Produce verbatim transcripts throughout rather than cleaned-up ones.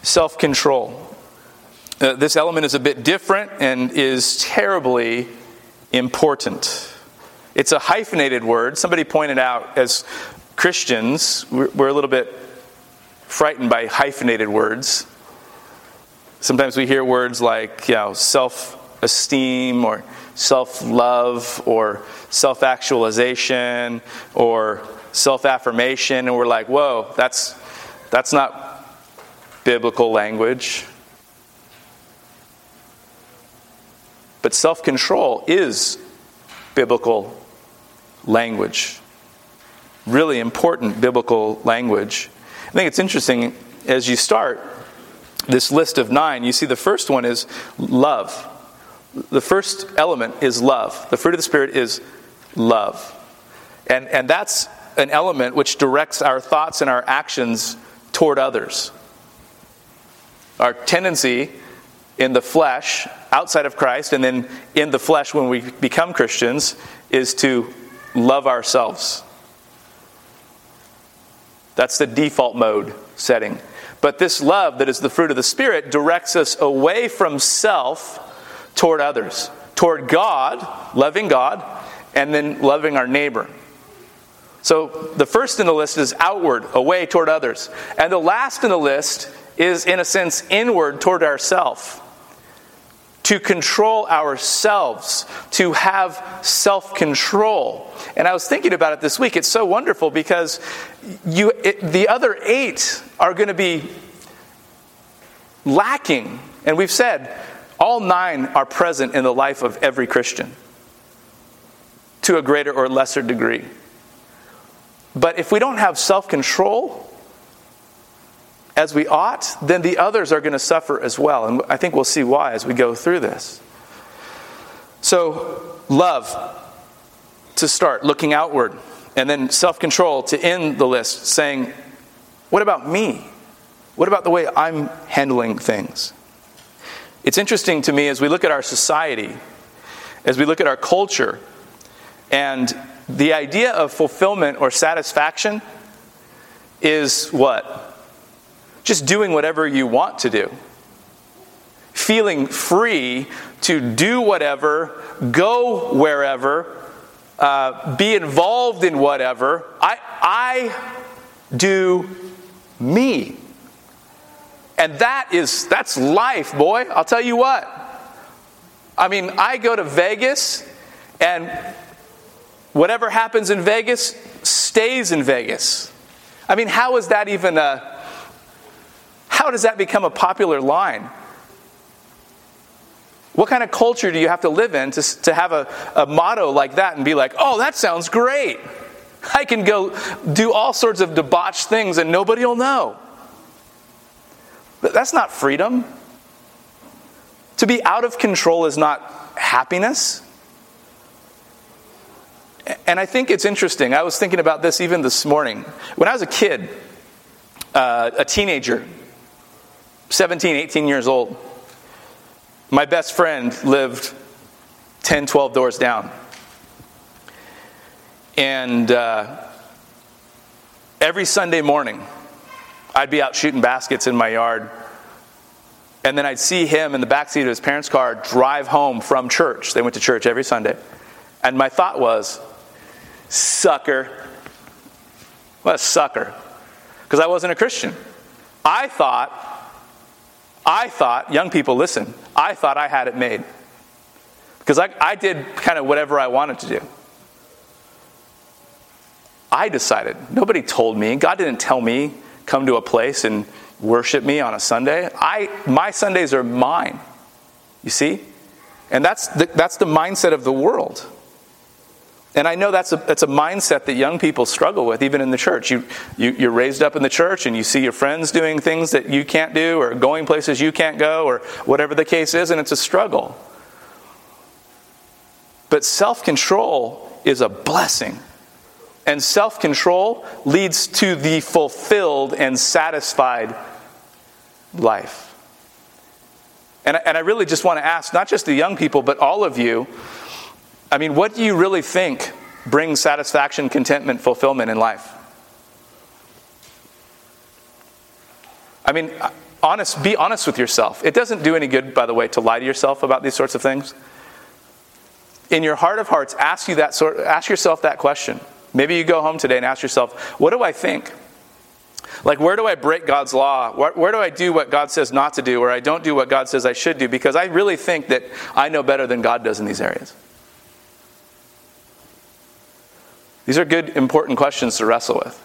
Self-control. Uh, this element is a bit different and is terribly important. It's a hyphenated word. Somebody pointed out, as Christians, we're, we're a little bit frightened by hyphenated words. Sometimes we hear words like, you know, self-esteem or self-love or self-actualization or self-affirmation, and we're like, whoa, that's that's not biblical language. But self-control is biblical language. Really important biblical language. I think it's interesting, as you start this list of nine, you see the first one is love. The first element is love. The fruit of the Spirit is love. And, and that's an element which directs our thoughts and our actions toward others. Our tendency in the flesh, outside of Christ, and then in the flesh when we become Christians, is to love ourselves. That's the default mode setting. But this love that is the fruit of the Spirit directs us away from self toward others, toward God, loving God, and then loving our neighbor. So the first in the list is outward, away toward others. And the last in the list is, in a sense, inward toward ourself. To control ourselves, to have self-control. And I was thinking about it this week. It's so wonderful because you, it, the other eight are going to be lacking. And we've said all nine are present in the life of every Christian to a greater or lesser degree. But if we don't have self-control as we ought, then the others are going to suffer as well. And I think we'll see why as we go through this. So, love to start, looking outward. And then self-control to end the list, saying, what about me? What about the way I'm handling things? It's interesting to me as we look at our society, as we look at our culture, and the idea of fulfillment or satisfaction is what? Just doing whatever you want to do. Feeling free to do whatever, go wherever, uh, be involved in whatever. I, I do me. And that is, that's life, boy. I'll tell you what. I mean, I go to Vegas, and whatever happens in Vegas stays in Vegas. I mean, how is that even a... How does that become a popular line? What kind of culture do you have to live in to, to have a, a motto like that and be like, oh, that sounds great. I can go do all sorts of debauched things and nobody will know. But that's not freedom. To be out of control is not happiness. And I think it's interesting. I was thinking about this even this morning. When I was a kid, uh, a teenager, seventeen, eighteen years old, my best friend lived ten, twelve doors down. And uh, every Sunday morning, I'd be out shooting baskets in my yard. And then I'd see him in the backseat of his parents' car drive home from church. They went to church every Sunday. And my thought was, sucker. What a sucker. Because I wasn't a Christian. I thought... I thought, young people, listen, I thought I had it made. Because I, I did kind of whatever I wanted to do. I decided. Nobody told me. God didn't tell me, come to a place and worship me on a Sunday. I, my Sundays are mine. You see? And that's the, that's the mindset of the world. And I know that's a, that's a mindset that young people struggle with, even in the church. You, you, you're raised up in the church and you see your friends doing things that you can't do or going places you can't go or whatever the case is, and it's a struggle. But self-control is a blessing. And self-control leads to the fulfilled and satisfied life. And I, and I really just want to ask, not just the young people, but all of you, I mean, what do you really think brings satisfaction, contentment, fulfillment in life? I mean, honest, be honest with yourself. It doesn't do any good, by the way, to lie to yourself about these sorts of things. In your heart of hearts, ask you that sort. Ask yourself that question. Maybe you go home today and ask yourself, what do I think? Like, where do I break God's law? Where, where do I do what God says not to do, or I don't do what God says I should do? Because I really think that I know better than God does in these areas. These are good, important questions to wrestle with.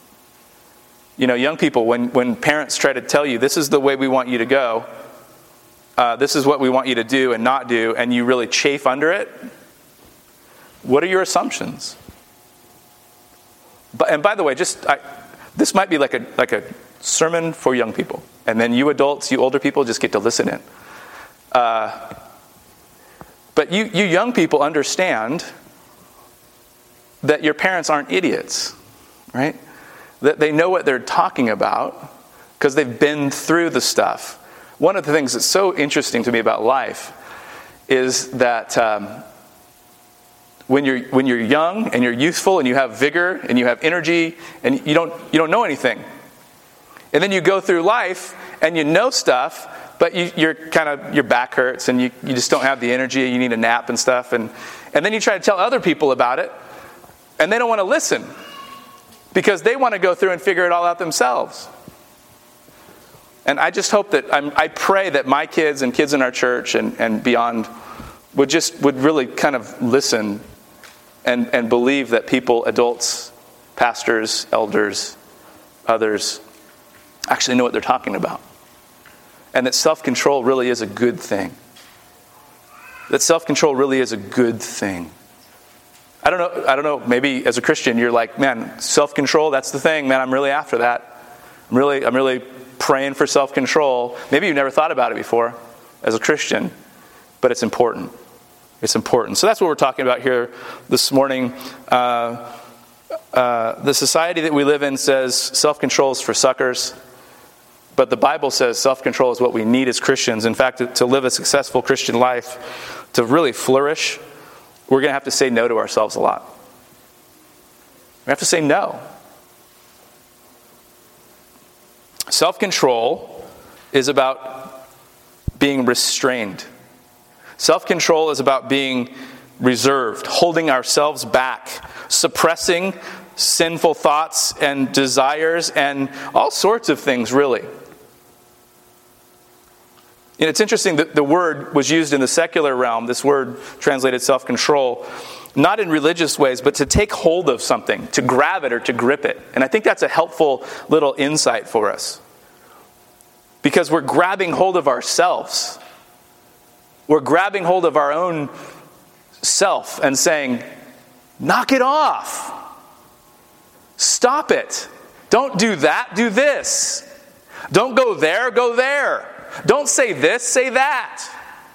You know, young people, when, when parents try to tell you, this is the way we want you to go, uh, this is what we want you to do and not do, and you really chafe under it, what are your assumptions? But, and by the way, just I, this might be like a like a sermon for young people, and then you adults, you older people, just get to listen in. Uh, but you you young people understand that your parents aren't idiots, right? That they know what they're talking about because they've been through the stuff. One of the things that's so interesting to me about life is that um, when you're when you're young and you're youthful and you have vigor and you have energy and you don't you don't know anything, and then you go through life and you know stuff, but you, you're kind of your back hurts and you, you just don't have the energy. You need a nap and stuff, and and then you try to tell other people about it. And they don't want to listen because they want to go through and figure it all out themselves. And I just hope that, I'm, I pray that my kids and kids in our church and, and beyond would just, would really kind of listen and, and believe that people, adults, pastors, elders, others, actually know what they're talking about. And that self-control really is a good thing. That self-control really is a good thing. I don't know, I don't know, maybe as a Christian you're like, man, self-control, that's the thing, man, I'm really after that. I'm really I'm really praying for self-control. Maybe you've never thought about it before as a Christian, but it's important. It's important. So that's what we're talking about here this morning. Uh, uh, the society that we live in says self-control is for suckers, but the Bible says self-control is what we need as Christians. In fact, to, to live a successful Christian life, to really flourish, we're going to have to say no to ourselves a lot. We have to say no. Self-control is about being restrained. Self-control is about being reserved, holding ourselves back, suppressing sinful thoughts and desires and all sorts of things, really. And it's interesting that the word was used in the secular realm, this word translated self-control, not in religious ways, but to take hold of something, to grab it or to grip it. And I think that's a helpful little insight for us. Because we're grabbing hold of ourselves. We're grabbing hold of our own self and saying, knock it off. Stop it. Don't do that, do this. Don't go there, go there. Don't say this, say that.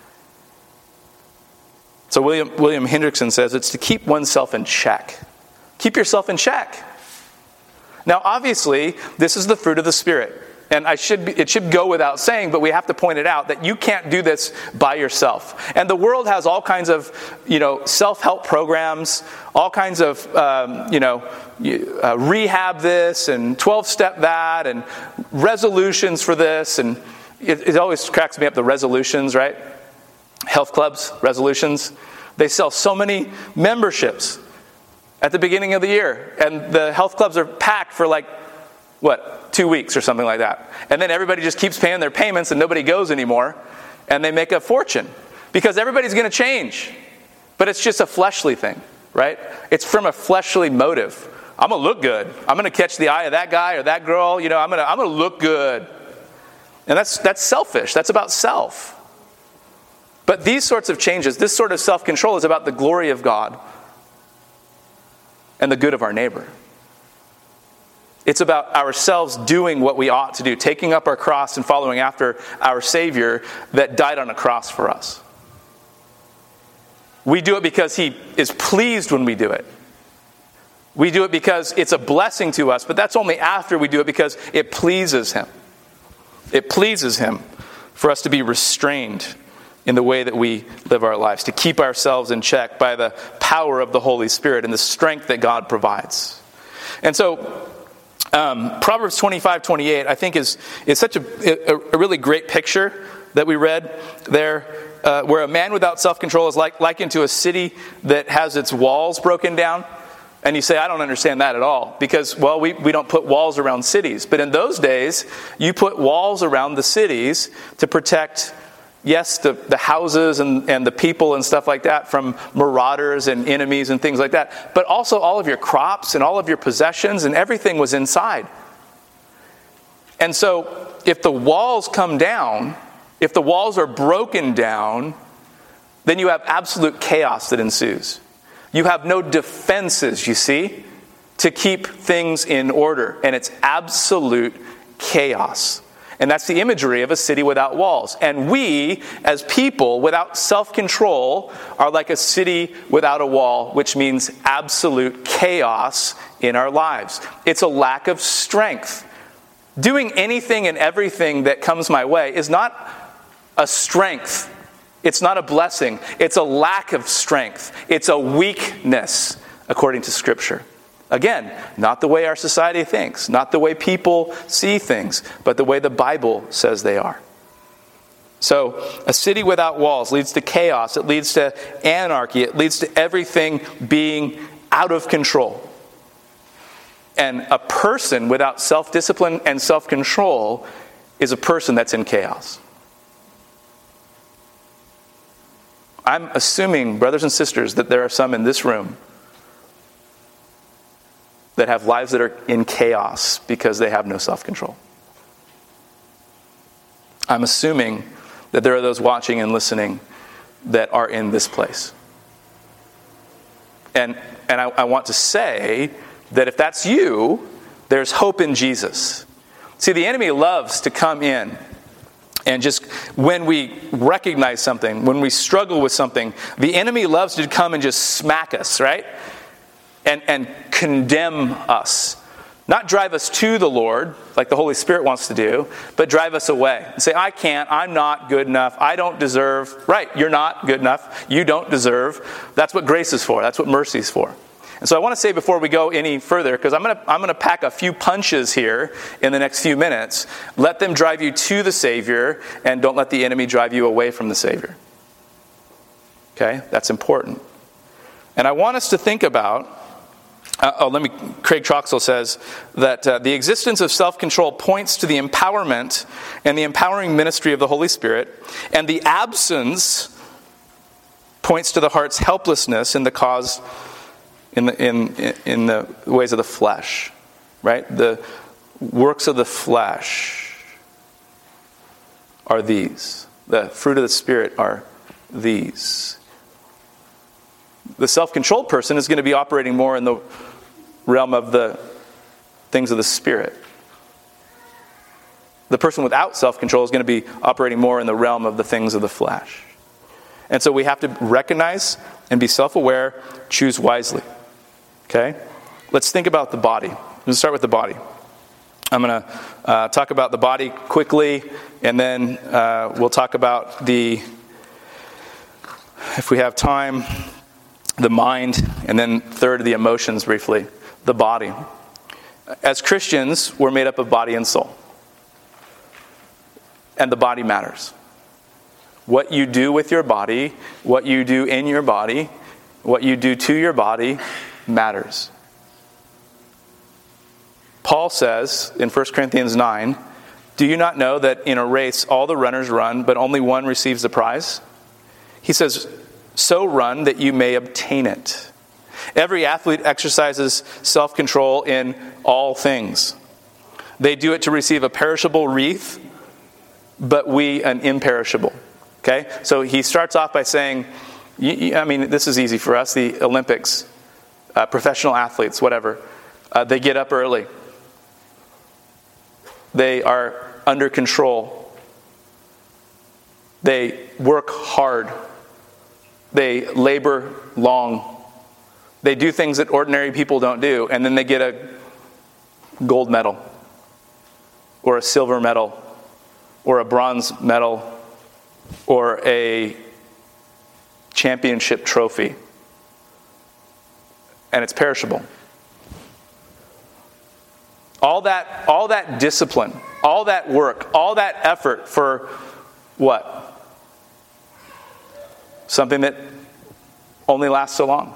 So William, William Hendrickson says it's to keep oneself in check. Keep yourself in check. Now, obviously, this is the fruit of the Spirit. And I should be, it should go without saying, but we have to point it out that you can't do this by yourself. And the world has all kinds of, you know, self-help programs, all kinds of, um, you know, uh, rehab this and twelve-step that and resolutions for this. And it, it always cracks me up, the resolutions, right? Health clubs, resolutions. They sell so many memberships at the beginning of the year. And the health clubs are packed for like, what, two weeks or something like that. And then everybody just keeps paying their payments and nobody goes anymore. And they make a fortune. Because everybody's going to change. But it's just a fleshly thing, right? It's from a fleshly motive. I'm going to look good. I'm going to catch the eye of that guy or that girl. You know, I'm going to I'm going to look good. And that's that's selfish. That's about self. But these sorts of changes, this sort of self-control is about the glory of God and the good of our neighbor. It's about ourselves doing what we ought to do, taking up our cross and following after our Savior that died on a cross for us. We do it because He is pleased when we do it. We do it because it's a blessing to us, but that's only after we do it because it pleases Him. It pleases Him for us to be restrained in the way that we live our lives, to keep ourselves in check by the power of the Holy Spirit and the strength that God provides. And so, Um, Proverbs twenty-five twenty-eight, I think, is, is such a, a, a really great picture that we read there, uh, where a man without self-control is like likened to a city that has its walls broken down. And you say, I don't understand that at all. Because, well, we, we don't put walls around cities. But in those days, you put walls around the cities to protect, yes, the, the houses and, and the people and stuff like that from marauders and enemies and things like that. But also all of your crops and all of your possessions and everything was inside. And so if the walls come down, if the walls are broken down, then you have absolute chaos that ensues. You have no defenses, you see, to keep things in order. And it's absolute chaos. And that's the imagery of a city without walls. And we, as people, without self-control, are like a city without a wall, which means absolute chaos in our lives. It's a lack of strength. Doing anything and everything that comes my way is not a strength. It's not a blessing. It's a lack of strength. It's a weakness, according to Scripture. Again, not the way our society thinks, not the way people see things, but the way the Bible says they are. So, a city without walls leads to chaos. It leads to anarchy. It leads to everything being out of control. And a person without self-discipline and self-control is a person that's in chaos. I'm assuming, brothers and sisters, that there are some in this room that have lives that are in chaos because they have no self-control. I'm assuming that there are those watching and listening that are in this place. And, and I, I want to say that if that's you, there's hope in Jesus. See, the enemy loves to come in and just when we recognize something, when we struggle with something, the enemy loves to come and just smack us, right? And, and condemn us. Not drive us to the Lord, like the Holy Spirit wants to do, but drive us away. And say, I can't, I'm not good enough, I don't deserve. Right, you're not good enough, you don't deserve. That's what grace is for, that's what mercy is for. And so I want to say before we go any further, because I'm going to I'm going to pack a few punches here in the next few minutes. Let them drive you to the Savior, and don't let the enemy drive you away from the Savior. Okay? That's important. And I want us to think about, uh, oh, let me, Craig Troxel says that uh, the existence of self-control points to the empowerment and the empowering ministry of the Holy Spirit, and the absence points to the heart's helplessness in the cause In the in in the ways of the flesh, right? The works of the flesh are these. The fruit of the Spirit are these. The self-controlled person is going to be operating more in the realm of the things of the Spirit. The person without self-control is going to be operating more in the realm of the things of the flesh. And so we have to recognize and be self-aware, choose wisely. Okay? Let's think about the body. Let's start with the body. I'm going to uh, talk about the body quickly, and then uh, we'll talk about the, if we have time, the mind, and then third, the emotions briefly. The body. As Christians, we're made up of body and soul. And the body matters. What you do with your body, what you do in your body, what you do to your body matters. Paul says in First Corinthians nine, do you not know that in a race all the runners run, but only one receives the prize? He says, so run that you may obtain it. Every athlete exercises self-control in all things. They do it to receive a perishable wreath, but we an imperishable. Okay? So he starts off by saying, I mean, this is easy for us, the Olympics. Uh, professional athletes, whatever, uh, they get up early. They are under control. They work hard. They labor long. They do things that ordinary people don't do, and then they get a gold medal, or a silver medal, or a bronze medal, or a championship trophy. And it's perishable. All that, all that discipline, all that work, all that effort for what? Something that only lasts so long.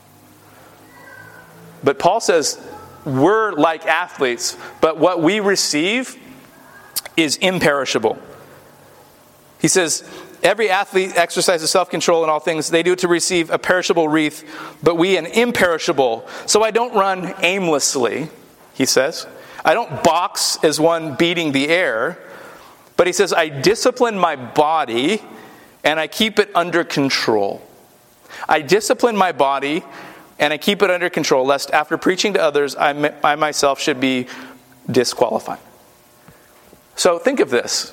But Paul says we're like athletes, but what we receive is imperishable. He says, every athlete exercises self-control in all things. They do it to receive a perishable wreath, but we an imperishable. So I don't run aimlessly, he says. I don't box as one beating the air. But he says, I discipline my body and I keep it under control. I discipline my body and I keep it under control, lest after preaching to others, I, I myself should be disqualified. So think of this.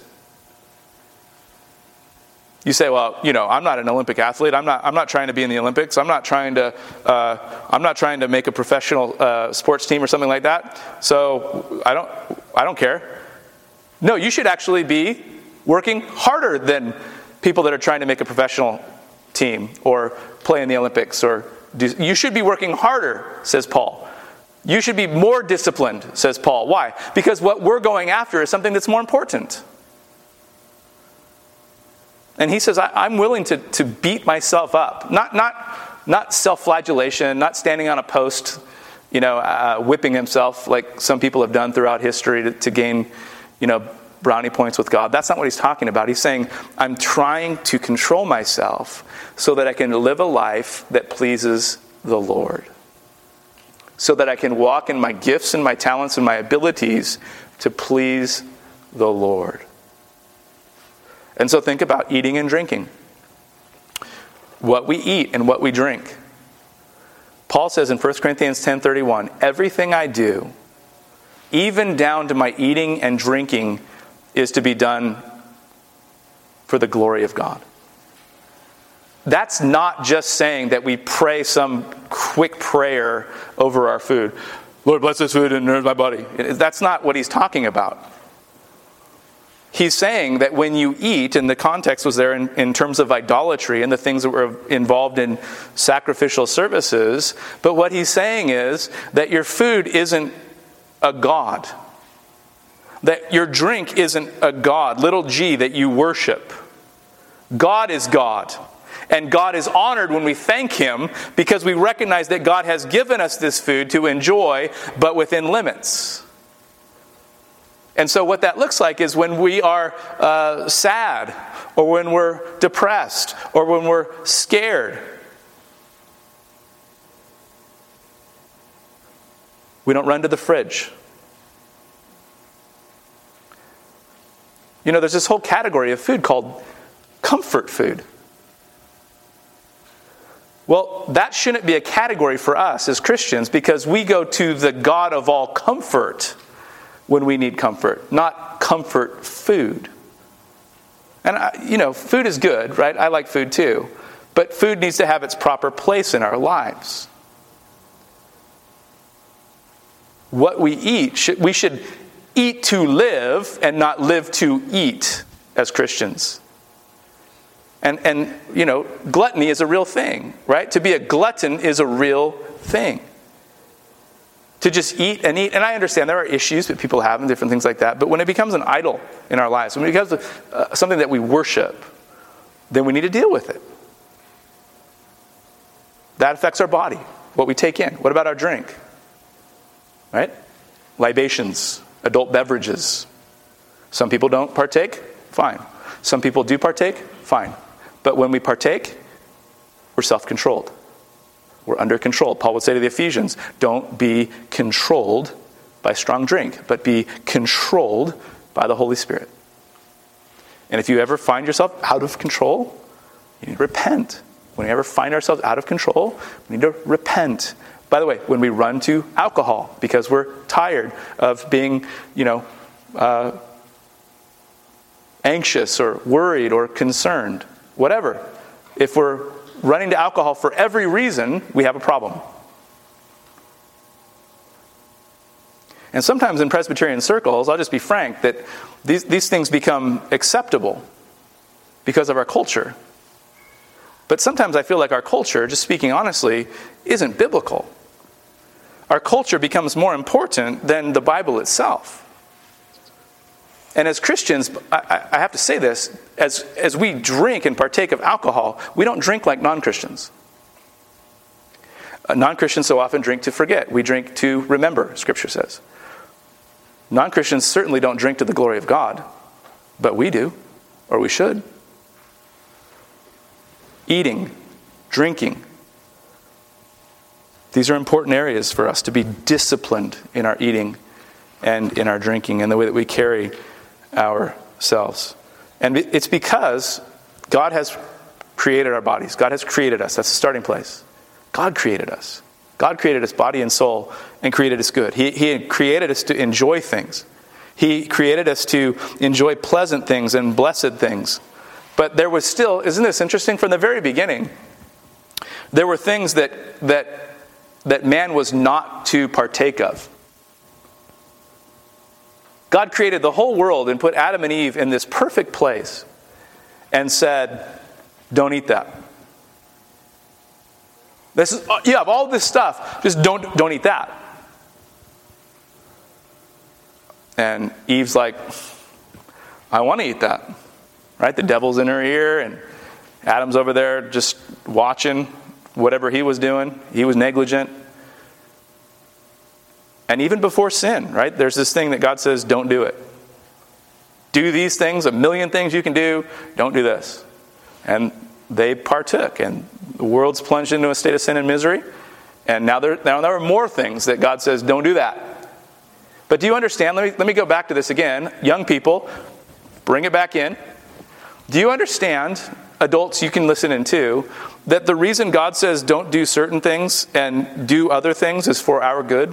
You say, well, you know, I'm not an Olympic athlete. I'm not. I'm not trying to be in the Olympics. I'm not trying to. Uh, I'm not trying to make a professional uh, sports team or something like that. So I don't. I don't care. No, you should actually be working harder than people that are trying to make a professional team or play in the Olympics. Or do, you should be working harder, says Paul. You should be more disciplined, says Paul. Why? Because what we're going after is something that's more important. And he says, I, I'm willing to, to beat myself up. Not not not self-flagellation, not standing on a post, you know, uh, whipping himself like some people have done throughout history to, to gain, you know, brownie points with God. That's not what he's talking about. He's saying, I'm trying to control myself so that I can live a life that pleases the Lord. So that I can walk in my gifts and my talents and my abilities to please the Lord. And so think about eating and drinking. What we eat and what we drink. Paul says in First Corinthians ten thirty-one, everything I do, even down to my eating and drinking, is to be done for the glory of God. That's not just saying that we pray some quick prayer over our food. Lord, bless this food and nourish my body. That's not what he's talking about. He's saying that when you eat, and the context was there in, in terms of idolatry and the things that were involved in sacrificial services, but what he's saying is that your food isn't a god. That your drink isn't a god, little g, that you worship. God is God. And God is honored when we thank Him because we recognize that God has given us this food to enjoy, but within limits. And so what that looks like is when we are uh, sad, or when we're depressed, or when we're scared. We don't run to the fridge. You know, there's this whole category of food called comfort food. Well, that shouldn't be a category for us as Christians because we go to the God of all comfort when we need comfort, not comfort food. And, I, you know, food is good, right? I like food too. But food needs to have its proper place in our lives. What we eat, should, we should eat to live and not live to eat as Christians. And, and, you know, gluttony is a real thing, right? To be a glutton is a real thing. To just eat and eat. And I understand there are issues that people have and different things like that. But when it becomes an idol in our lives, when it becomes uh, something that we worship, then we need to deal with it. That affects our body, what we take in. What about our drink? Right? Libations, adult beverages. Some people don't partake, fine. Some people do partake, fine. But when we partake, we're self-controlled. We're under control. Paul would say to the Ephesians, don't be controlled by strong drink, but be controlled by the Holy Spirit. And if you ever find yourself out of control, you need to repent. When we ever find ourselves out of control, we need to repent. By the way, when we run to alcohol because we're tired of being, you know, uh, anxious or worried or concerned, whatever. If we're running to alcohol for every reason, we have a problem. And sometimes in Presbyterian circles, I'll just be frank, that these, these things become acceptable because of our culture. But sometimes I feel like our culture, just speaking honestly, isn't biblical. Our culture becomes more important than the Bible itself. And as Christians, I, I have to say this, as, as we drink and partake of alcohol, we don't drink like non-Christians. Uh, non-Christians so often drink to forget. We drink to remember, Scripture says. Non-Christians certainly don't drink to the glory of God, but we do, or we should. Eating, drinking. These are important areas for us to be disciplined in our eating and in our drinking and the way that we carry ourselves. And it's because God has created our bodies. God has created us. That's the starting place. God created us. God created us body and soul and created us good. He, he created us to enjoy things. He created us to enjoy pleasant things and blessed things. But there was still, isn't this interesting? From the very beginning, there were things that that that man was not to partake of. God created the whole world and put Adam and Eve in this perfect place and said, don't eat that. This is, you have all this stuff, just don't don't eat that. And Eve's like, I want to eat that. Right? The devil's in her ear, and Adam's over there just watching whatever he was doing. He was negligent. And even before sin, right? There's this thing that God says, don't do it. Do these things, a million things you can do, don't do this. And they partook, and the world's plunged into a state of sin and misery. And now there, now there are more things that God says, don't do that. But do you understand? Let me, let me go back to this again. Young people, bring it back in. Do you understand, adults you can listen in too, that the reason God says don't do certain things and do other things is for our good?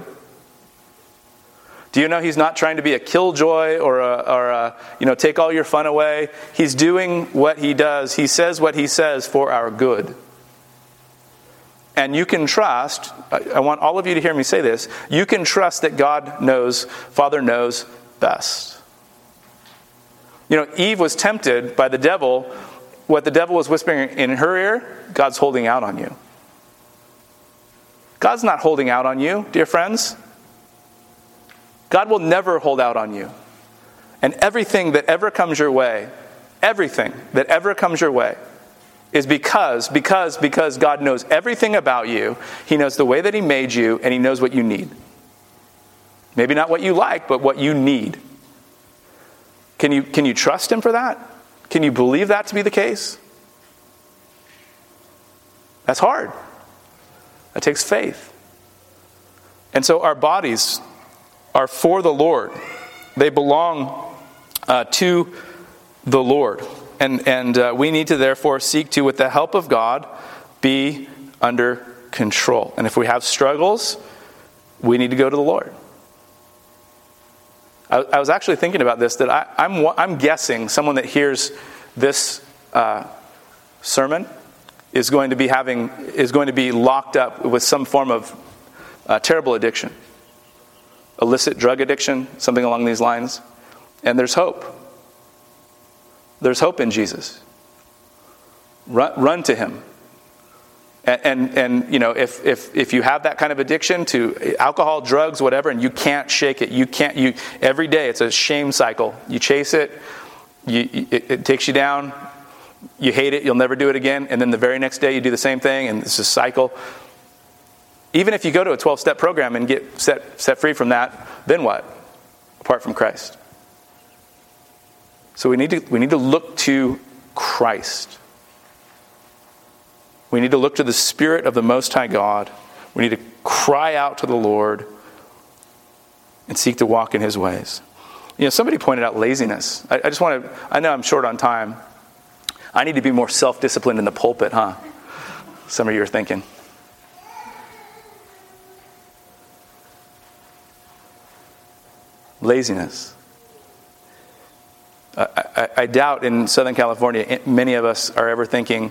Do you know he's not trying to be a killjoy or a, or a, you know, take all your fun away? He's doing what he does. He says what he says for our good. And you can trust, I, I want all of you to hear me say this, you can trust that God knows, Father knows best. You know, Eve was tempted by the devil. What the devil was whispering in her ear, God's holding out on you. God's not holding out on you, dear friends. God will never hold out on you. And everything that ever comes your way, everything that ever comes your way, is because, because, because God knows everything about you. He knows the way that he made you, and he knows what you need. Maybe not what you like, but what you need. Can you, can you trust him for that? Can you believe that to be the case? That's hard. That takes faith. And so our bodies are for the Lord. They belong uh, to the Lord. And, and uh, we need to therefore seek to, with the help of God, be under control. And if we have struggles, we need to go to the Lord. I, I was actually thinking about this, that I, I'm, I'm guessing someone that hears this uh, sermon is going to be having is going to be locked up with some form of uh, terrible addiction, illicit drug addiction, something along these lines. And there's hope. There's hope in Jesus. Run, run to him. And, and and you know, if if if you have that kind of addiction to alcohol, drugs, whatever, and you can't shake it, you can't. You every day it's a shame cycle. You chase it, you it, it takes you down. You hate it. You'll never do it again. And then the very next day you do the same thing, and it's a cycle. Even if you go to a twelve-step program and get set set free from that, then what? Apart from Christ. So we need to we need to look to Christ. We need to look to the Spirit of the Most High God. We need to cry out to the Lord and seek to walk in his ways. You know, somebody pointed out laziness. I, I just want to, I know I'm short on time. I need to be more self-disciplined in the pulpit, huh? Some of you are thinking. Laziness. I, I, I doubt in Southern California many of us are ever thinking,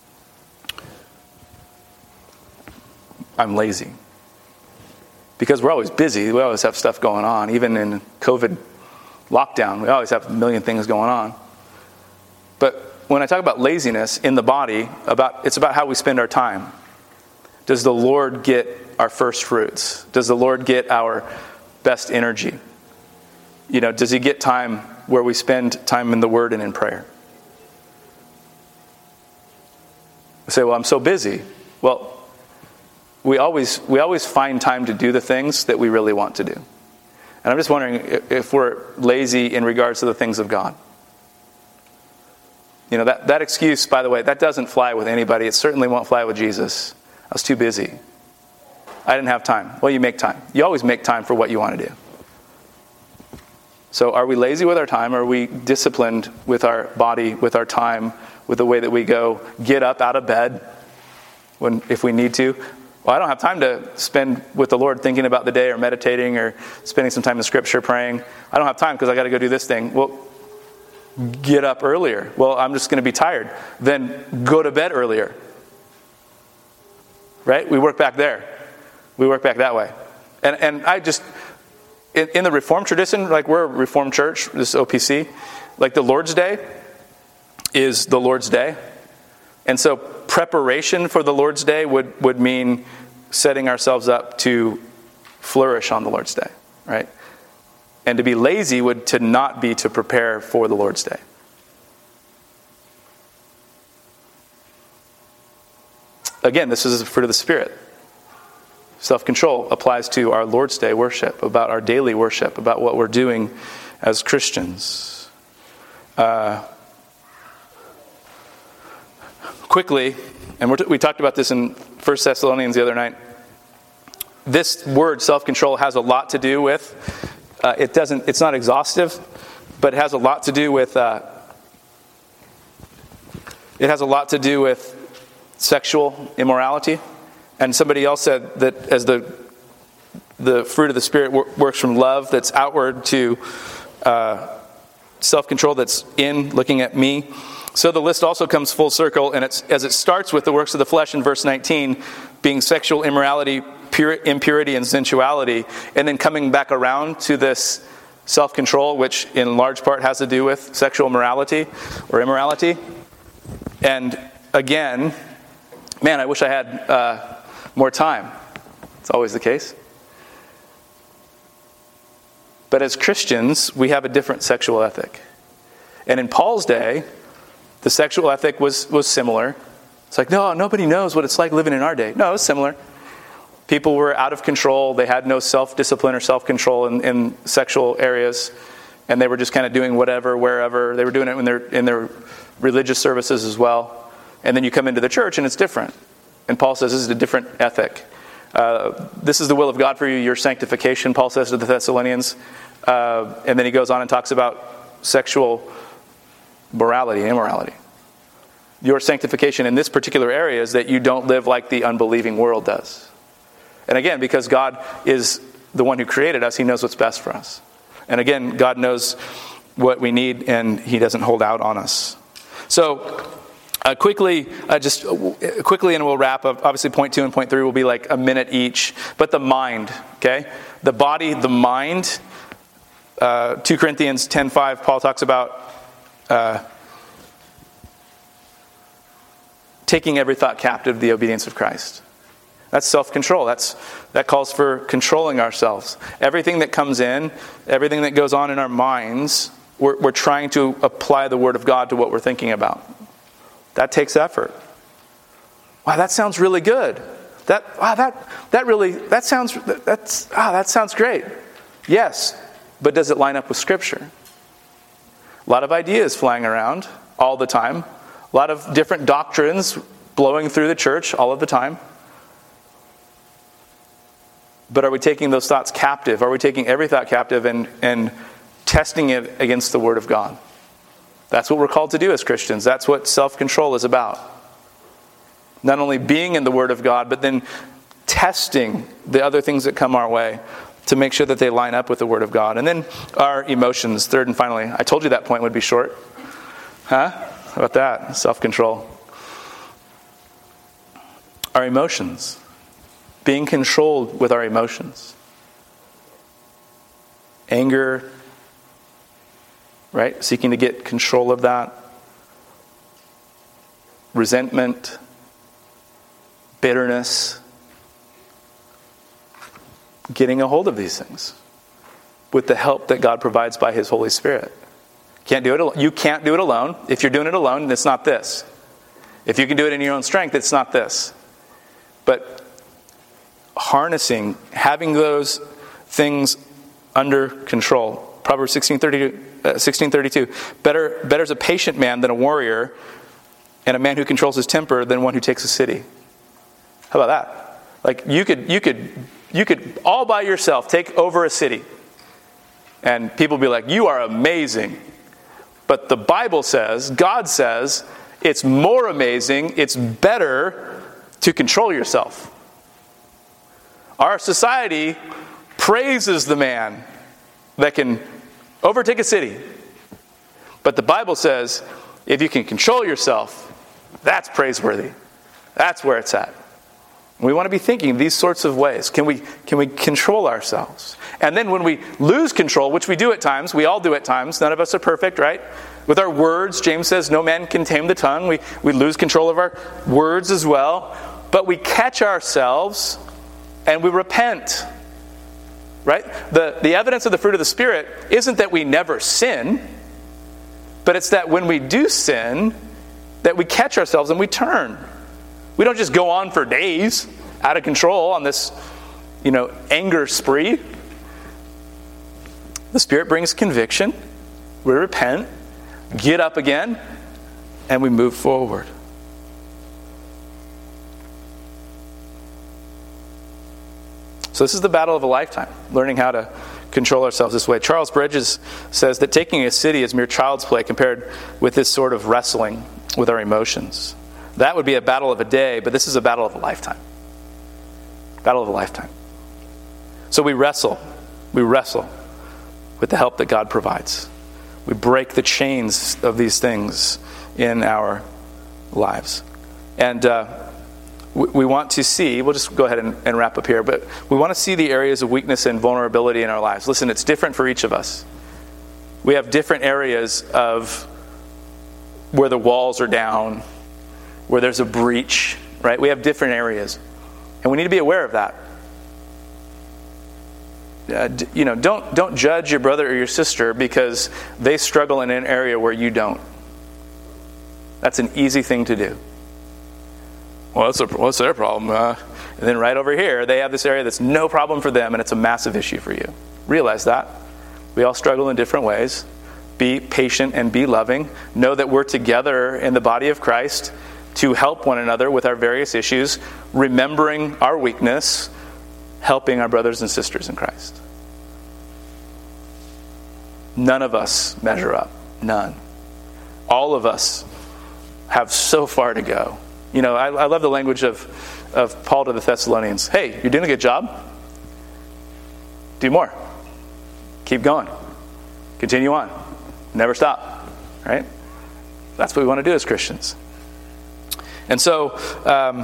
I'm lazy. Because we're always busy. We always have stuff going on. Even in COVID lockdown, we always have a million things going on. But when I talk about laziness in the body, about it's about how we spend our time. Does the Lord get our first fruits? Does the Lord get our best energy? You know, does he get time where we spend time in the Word and in prayer? We say, well, I'm so busy. Well, we always we always find time to do the things that we really want to do. And I'm just wondering if we're lazy in regards to the things of God. You know, that, that excuse, by the way, that doesn't fly with anybody. It certainly won't fly with Jesus. I was too busy. I didn't have time. Well, you make time. You always make time for what you want to do. So are we lazy with our time? Or are we disciplined with our body, with our time, with the way that we go get up out of bed when if we need to? Well, I don't have time to spend with the Lord thinking about the day or meditating or spending some time in Scripture praying. I don't have time because I got to go do this thing. Well, get up earlier. Well, I'm just going to be tired. Then go to bed earlier. Right? We work back there. We work back that way. And and I just, in, in the Reformed tradition, like we're a Reformed church, this is O P C, like the Lord's Day is the Lord's Day. And so preparation for the Lord's Day would, would mean setting ourselves up to flourish on the Lord's Day, right? And to be lazy would to not be to prepare for the Lord's Day. Again, this is the fruit of the Spirit. Self-control applies to our Lord's Day worship, about our daily worship, about what we're doing as Christians. Uh, quickly, and we're t- we talked about this in First Thessalonians the other night, this word, self-control, has a lot to do with, uh, it doesn't, it's not exhaustive, but it has a lot to do with, uh, it has a lot to do with sexual immorality. And somebody else said that as the the fruit of the Spirit wor- works from love that's outward to uh, self-control that's in, looking at me. So the list also comes full circle, and it's as it starts with the works of the flesh in verse nineteen, being sexual immorality, pure, impurity, and sensuality, and then coming back around to this self-control, which in large part has to do with sexual morality or immorality. And again, man, I wish I had uh, more time. It's always the case. But as Christians, we have a different sexual ethic. And in Paul's day, the sexual ethic was, was similar. It's like, no, nobody knows what it's like living in our day. No, it's similar. People were out of control. They had no self-discipline or self-control in, in sexual areas. And they were just kind of doing whatever, wherever. They were doing it in their, in their religious services as well. And then you come into the church and it's different. And Paul says this is a different ethic. Uh, this is the will of God for you, your sanctification, Paul says to the Thessalonians. Uh, and then he goes on and talks about sexual morality, immorality. Your sanctification in this particular area is that you don't live like the unbelieving world does. And again, because God is the one who created us, he knows what's best for us. And again, God knows what we need, and he doesn't hold out on us. So, Uh, quickly, uh, just uh, quickly, and we'll wrap up. Obviously, point two and point three will be like a minute each. But the mind, okay? The body, the mind. Uh, Second Corinthians ten five, Paul talks about uh, taking every thought captive to the obedience of Christ. That's self-control. That's that calls for controlling ourselves. Everything that comes in, everything that goes on in our minds, we're, we're trying to apply the Word of God to what we're thinking about. That takes effort. Wow, that sounds really good. That wow, that that really that sounds that's ah, that sounds great. Yes, but does it line up with Scripture? A lot of ideas flying around all the time. A lot of different doctrines blowing through the church all of the time. But are we taking those thoughts captive? Are we taking every thought captive and and testing it against the Word of God? That's what we're called to do as Christians. That's what self-control is about. Not only being in the Word of God, but then testing the other things that come our way to make sure that they line up with the Word of God. And then our emotions, third and finally. I told you that point would be short. Huh? How about that? Self-control. Our emotions. Being controlled with our emotions. Anger, right? Seeking to get control of that. Resentment. Bitterness. getting a hold of these things with the help that God provides by his Holy Spirit. Can't do it al- you can't do it alone. If you're doing it alone, it's not this. If you can do it in your own strength, it's not this. But harnessing, having those things under control. Proverbs sixteen thirty-two. Better, better is a patient man than a warrior, and a man who controls his temper than one who takes a city. How about that? Like you could, you could, you could all by yourself take over a city, and people be like, "You are amazing." But the Bible says, God says, it's more amazing, it's better to control yourself. Our society praises the man that can overtake a city. But the Bible says, if you can control yourself, that's praiseworthy. That's where it's at. We want to be thinking these sorts of ways. Can we, can we control ourselves? And then when we lose control, which we do at times, we all do at times, none of us are perfect, right? With our words, James says, no man can tame the tongue. We, we lose control of our words as well. But we catch ourselves and we repent. Right? The, the evidence of the fruit of the Spirit isn't that we never sin, but it's that when we do sin, that we catch ourselves and we turn. We don't just go on for days out of control on this, you know, anger spree. The Spirit brings conviction. We repent, get up again, and we move forward. So this is the battle of a lifetime, learning how to control ourselves this way. Charles Bridges says that taking a city is mere child's play compared with this sort of wrestling with our emotions. That would be a battle of a day, but this is a battle of a lifetime. Battle of a lifetime. So we wrestle. We wrestle with the help that God provides. We break the chains of these things in our lives. And uh, we, we want to see, we'll just go ahead and, and wrap up here, but we want to see the areas of weakness and vulnerability in our lives. Listen, it's different for each of us. We have different areas of where the walls are down, where there's a breach, right? We have different areas. And we need to be aware of that. Uh, d- you know, don't don't judge your brother or your sister because they struggle in an area where you don't. That's an easy thing to do. Well, what's, a, what's their problem? Uh, and then right over here, they have this area that's no problem for them, and it's a massive issue for you. Realize that. We all struggle in different ways. Be patient and be loving. Know that we're together in the body of Christ to help one another with our various issues, remembering our weakness, helping our brothers and sisters in Christ. None of us measure up. None. All of us have so far to go. You know, I, I love the language of, of Paul to the Thessalonians. Hey, you're doing a good job. Do more. Keep going. Continue on. Never stop. Right? That's what we want to do as Christians. And so, um,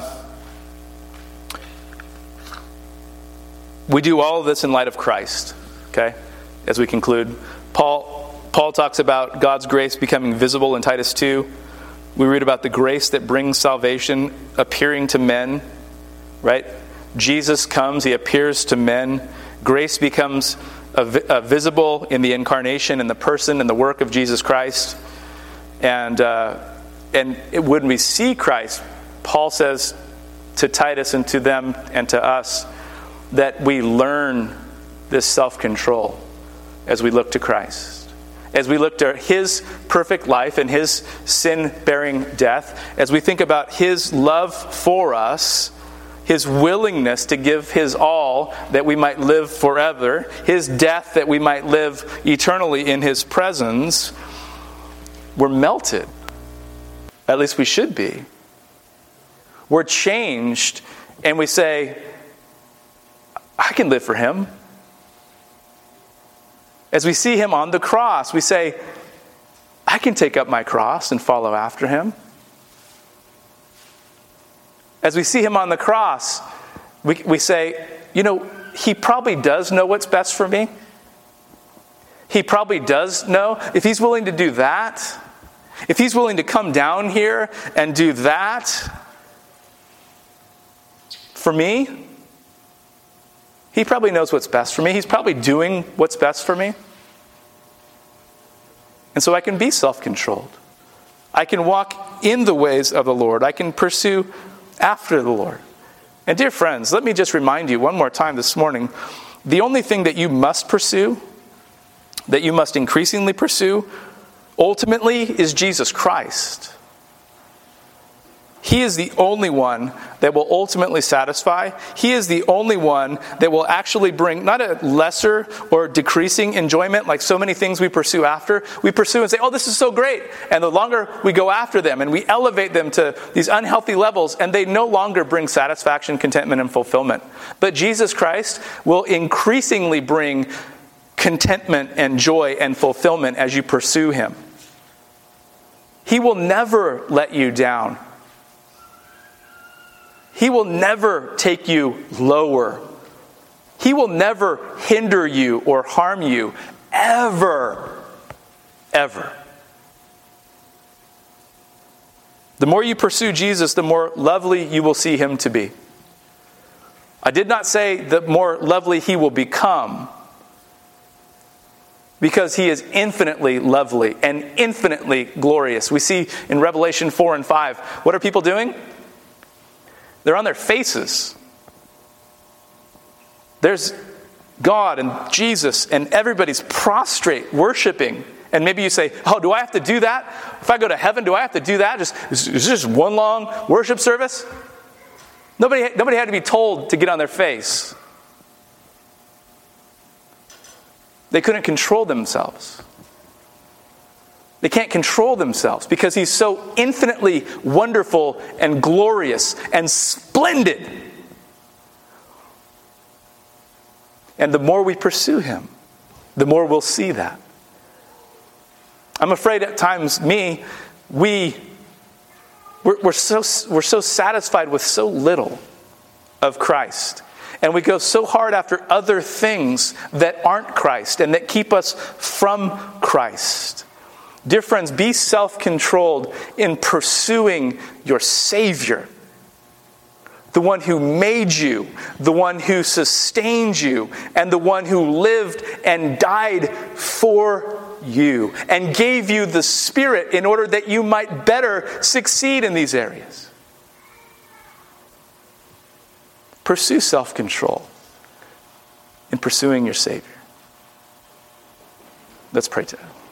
we do all of this in light of Christ, okay? As we conclude, Paul Paul talks about God's grace becoming visible in Titus two. We read about the grace that brings salvation appearing to men, right? Jesus comes, he appears to men. Grace becomes a, a visible in the incarnation, in the person and the work of Jesus Christ. And uh, and it, when we see Christ, Paul says to Titus and to them and to us that we learn this self-control as we look to Christ. As we look to his perfect life and his sin-bearing death, as we think about his love for us, his willingness to give his all that we might live forever, his death that we might live eternally in his presence, we're melted. At least we should be. We're changed, and we say, I can live for him. As we see him on the cross, we say, I can take up my cross and follow after him. As we see him on the cross, we, we say, you know, he probably does know what's best for me. He probably does know. If he's willing to do that, if he's willing to come down here and do that for me, He probably knows what's best for me. He's probably doing what's best for me. And so I can be self-controlled. I can walk in the ways of the Lord. I can pursue after the Lord. And dear friends, let me just remind you one more time this morning, the only thing that you must pursue, that you must increasingly pursue, ultimately is Jesus Christ. He is the only one that will ultimately satisfy. He is the only one that will actually bring not a lesser or decreasing enjoyment like so many things we pursue after. We pursue and say, oh, this is so great. And the longer we go after them and we elevate them to these unhealthy levels, and they no longer bring satisfaction, contentment, and fulfillment. But Jesus Christ will increasingly bring contentment and joy and fulfillment as you pursue him. He will never let you down. He will never take you lower. He will never hinder you or harm you, ever, ever. The more you pursue Jesus, the more lovely you will see him to be. I did not say the more lovely he will become, because he is infinitely lovely and infinitely glorious. We see in Revelation four and five, what are people doing? They're on their faces. There's God and Jesus and everybody's prostrate, worshiping. And maybe you say, oh, do I have to do that? If I go to heaven, do I have to do that? Just, is this just one long worship service? Nobody, nobody had to be told to get on their face. They couldn't control themselves. They can't control themselves because he's so infinitely wonderful and glorious and splendid. And the more we pursue him, the more we'll see that. I'm afraid at times, me, we, we're, we're so we're so satisfied with so little of Christ. And we go so hard after other things that aren't Christ and that keep us from Christ. Dear friends, be self-controlled in pursuing your Savior. The one who made you, the one who sustained you, and the one who lived and died for you and gave you the Spirit in order that you might better succeed in these areas. Pursue self-control in pursuing your Savior. Let's pray together.